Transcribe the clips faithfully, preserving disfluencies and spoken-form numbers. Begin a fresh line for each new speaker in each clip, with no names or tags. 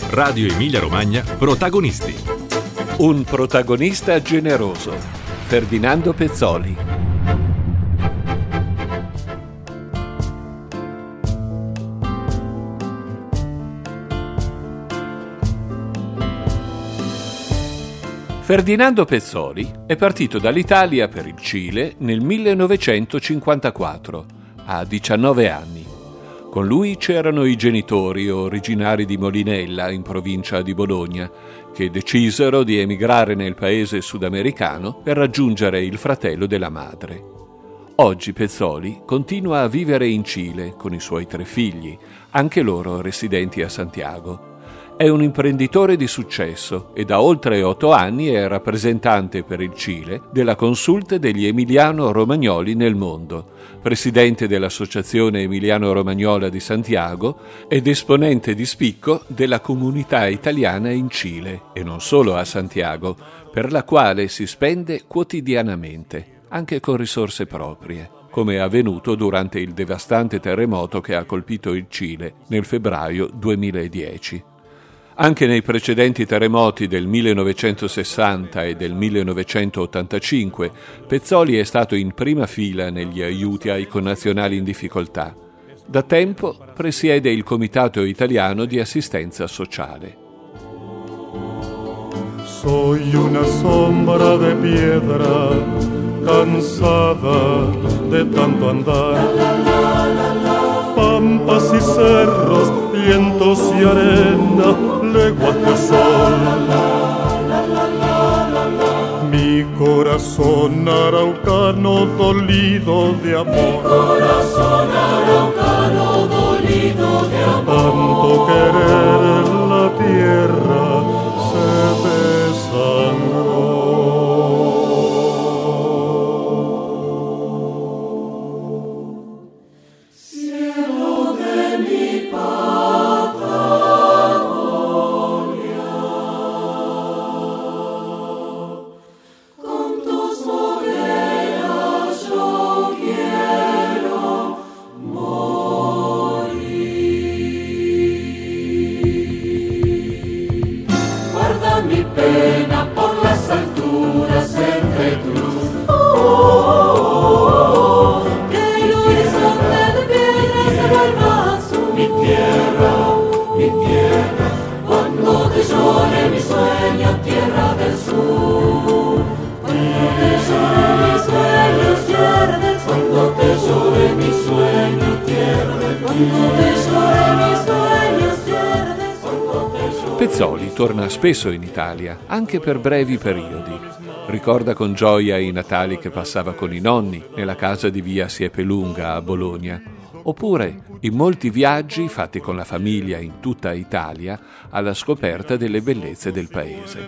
Radio Emilia Romagna, protagonisti.
Un protagonista generoso, Ferdinando Pezzoli. Ferdinando Pezzoli è partito dall'Italia per il Cile nel millenovecentocinquantaquattro, a diciannove anni. Con lui c'erano i genitori, originari di Molinella, in provincia di Bologna, che decisero di emigrare nel paese sudamericano per raggiungere il fratello della madre. Oggi Pezzoli continua a vivere in Cile con i suoi tre figli, anche loro residenti a Santiago. È un imprenditore di successo e da oltre otto anni è rappresentante per il Cile della Consulte degli Emiliano-Romagnoli nel mondo, presidente dell'Associazione Emiliano-Romagnola di Santiago ed esponente di spicco della comunità italiana in Cile, e non solo a Santiago, per la quale si spende quotidianamente, anche con risorse proprie, come è avvenuto durante il devastante terremoto che ha colpito il Cile nel febbraio duemiladieci. Anche nei precedenti terremoti del millenovecentosessanta e del millenovecentottantacinque, Pezzoli è stato in prima fila negli aiuti ai connazionali in difficoltà. Da tempo presiede il Comitato Italiano di Assistenza Sociale.
Soy una sombra de piedra, cansada de tanto andar. Pampas y cerros, vientos y arena, leguas de sol. Mi corazón araucano dolido de amor. Mi corazón araucano dolido de amor. Tanto querer en la tierra se desangró.
Mi pena por las alturas entre tu luz, oh, oh, oh, oh, que el horizonte de piedra se vuelva azul. Mi tierra, mi tierra, cuando te llore mi sueño, tierra del sur. Cuando te llore mi sueño, tierra del sur. Cuando te llore mi sueño, tierra del sur. Cuando te llore mi sueño, tierra del sur.
Pezzoli torna spesso in Italia, anche per brevi periodi. Ricorda con gioia i Natali che passava con i nonni nella casa di via Siepelunga a Bologna, oppure in molti viaggi fatti con la famiglia in tutta Italia alla scoperta delle bellezze del paese.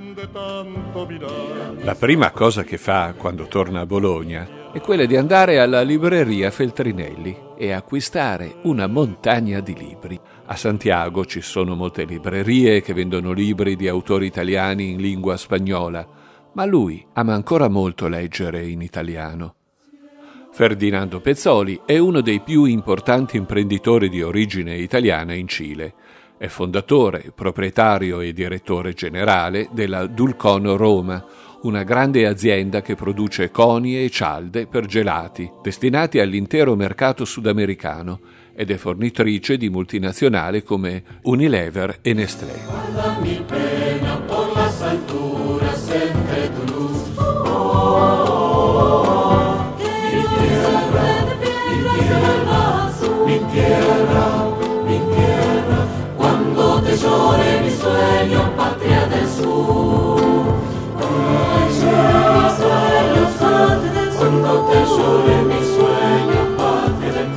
La prima cosa che fa quando torna a Bologna è quella di andare alla libreria Feltrinelli e acquistare una montagna di libri. A Santiago ci sono molte librerie che vendono libri di autori italiani in lingua spagnola, ma lui ama ancora molto leggere in italiano. Ferdinando Pezzoli è uno dei più importanti imprenditori di origine italiana in Cile. È fondatore, proprietario e direttore generale della Dulcon Roma, una grande azienda che produce coni e cialde per gelati, destinati all'intero mercato sudamericano, ed è fornitrice di multinazionali come Unilever e Nestlé.
Mi pena por las alturas entre tu luz, oh, oh, oh, oh, que el horizonte de piedra se vuelva azul. Mi tierra, mi tierra, cuando te llore mi sueño, patria del sur. Cuando te llore mi sueño, patria del sur. Cuando te llore mi sueño, patria del sur.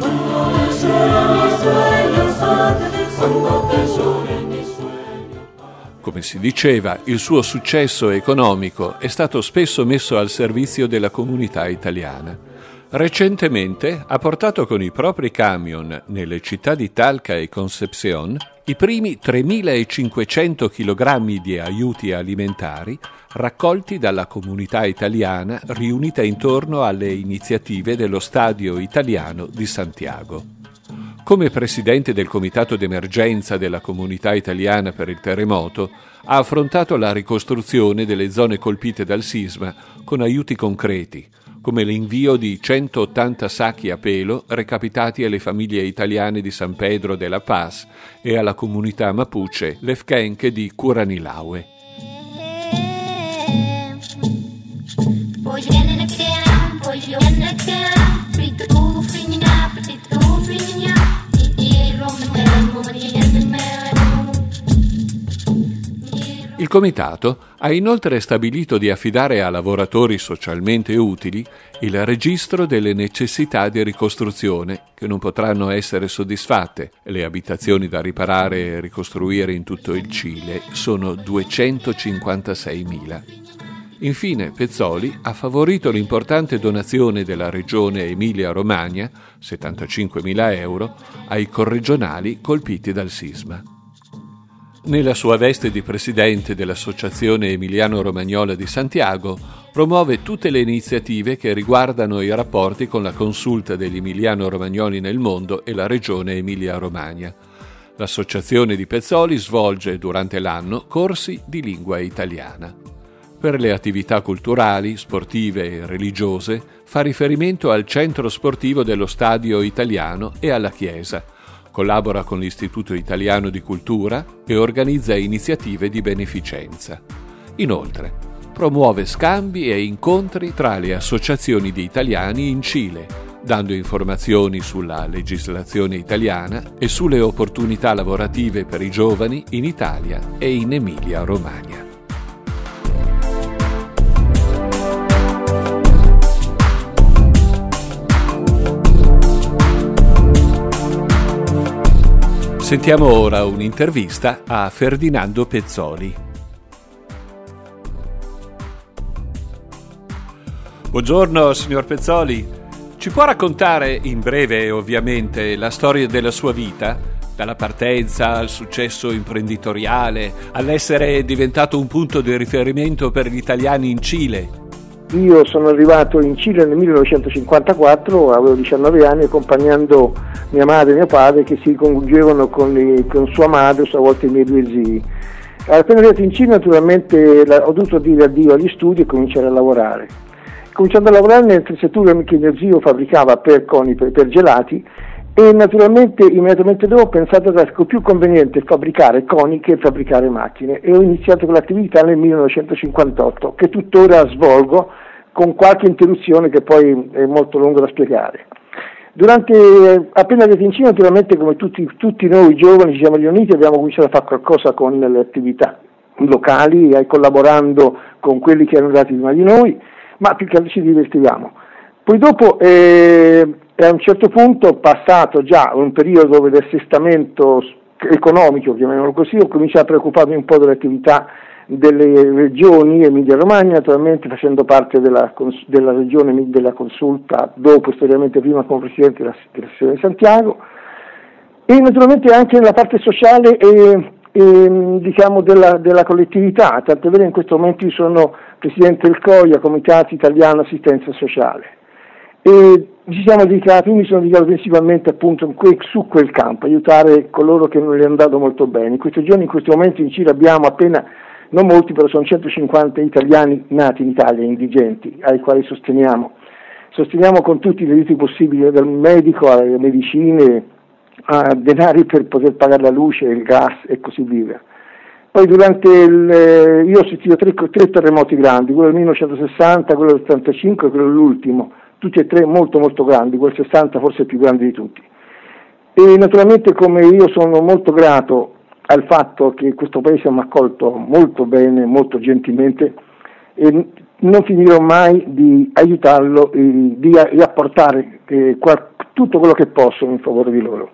Come si diceva, il suo successo economico è stato spesso messo al servizio della comunità italiana. Recentemente ha portato con i propri camion nelle città di Talca e Concepción i primi tremilacinquecento chilogrammi di aiuti alimentari raccolti dalla comunità italiana riunita intorno alle iniziative dello Stadio Italiano di Santiago. Come presidente del comitato d'emergenza della comunità italiana per il terremoto, ha affrontato la ricostruzione delle zone colpite dal sisma con aiuti concreti, come l'invio di centottanta sacchi a pelo recapitati alle famiglie italiane di San Pedro de la Paz e alla comunità mapuche Lefkenke di Curanilaue. Il comitato ha inoltre stabilito di affidare a lavoratori socialmente utili il registro delle necessità di ricostruzione che non potranno essere soddisfatte. Le abitazioni da riparare e ricostruire in tutto il Cile sono duecentocinquantaseimila. Infine, Pezzoli ha favorito l'importante donazione della regione Emilia-Romagna, settantacinquemila euro, ai corregionali colpiti dal sisma. Nella sua veste di presidente dell'Associazione Emiliano-Romagnola di Santiago, promuove tutte le iniziative che riguardano i rapporti con la consulta degli emiliano-romagnoli nel mondo e la regione Emilia-Romagna. L'associazione di Pezzoli svolge durante l'anno corsi di lingua italiana. Per le attività culturali, sportive e religiose fa riferimento al centro sportivo dello Stadio Italiano e alla Chiesa. Collabora con l'Istituto Italiano di Cultura e organizza iniziative di beneficenza. Inoltre, promuove scambi e incontri tra le associazioni di italiani in Cile, dando informazioni sulla legislazione italiana e sulle opportunità lavorative per i giovani in Italia e in Emilia-Romagna. Sentiamo ora un'intervista a Ferdinando Pezzoli. Buongiorno signor Pezzoli, ci può raccontare in breve ovviamente la storia della sua vita, dalla partenza al successo imprenditoriale, all'essere diventato un punto di riferimento per gli italiani in Cile?
Io sono arrivato in Cile nel millenovecentocinquantaquattro, avevo diciannove anni, accompagnando mia madre e mio padre che si congiungevano con, i, con sua madre, a volte i miei due zii. Appena arrivato in Cile naturalmente la, ho dovuto dire addio agli studi e cominciare a lavorare. Cominciando a lavorare nel settore che mio zio fabbricava per coni, per, per gelati, e naturalmente immediatamente dopo ho pensato che era più conveniente fabbricare coni che fabbricare macchine e ho iniziato con l'attività nel millenovecentocinquantotto, che tuttora svolgo con qualche interruzione che poi è molto lungo da spiegare. Durante, appena arrivato in Cina, naturalmente come tutti, tutti noi giovani ci siamo riuniti e abbiamo cominciato a fare qualcosa con le attività locali, eh, collaborando con quelli che erano andati prima di noi, ma più che altro ci divertivamo. Poi dopo eh, a un certo punto, passato già un periodo di assestamento economico, chiamiamolo così, ho cominciato a preoccuparmi un po' delle attività delle regioni Emilia-Romagna, naturalmente facendo parte della, della regione della consulta, dopo posteriormente prima come presidente della, della sezione di Santiago, e naturalmente anche nella parte sociale e, e diciamo della, della collettività, tanto è vero in questo momento io sono presidente del COIA, Comitato Italiano Assistenza Sociale, e ci siamo dedicati, io mi sono dedicato principalmente appunto su quel campo, aiutare coloro che non gli è andato molto bene. In questi giorni, in questo momento in Cile abbiamo appena, non molti, però sono centocinquanta italiani nati in Italia, indigenti, ai quali sosteniamo. Sosteniamo con tutti gli aiuti possibili, dal medico alle medicine, a denari per poter pagare la luce, il gas e così via. Poi durante il, io ho assistito tre, tre terremoti grandi, quello del millenovecentosessanta, quello del settantacinque e quello dell'ultimo, tutti e tre molto molto grandi, quel sessanta forse il più grande di tutti. E naturalmente come io sono molto grato al fatto che questo paese mi ha accolto molto bene, molto gentilmente, e non finirò mai di aiutarlo e di, di apportare eh, qual, tutto quello che posso in favore di loro.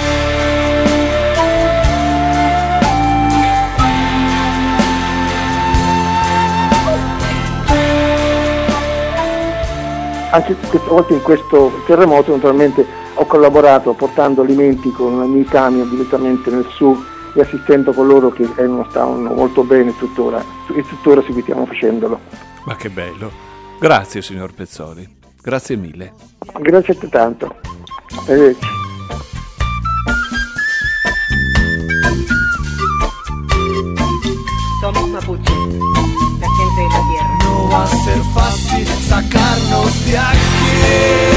Anche questa volta in questo terremoto naturalmente ho collaborato portando alimenti con i miei camion direttamente nel sud e assistendo coloro che eh, non stavano molto bene tuttora, e tuttora seguiamo facendolo.
Ma che bello! Grazie signor Pezzoli, grazie mille.
Grazie a te tanto. Arrivederci.
ser fácil sacarnos de aquí.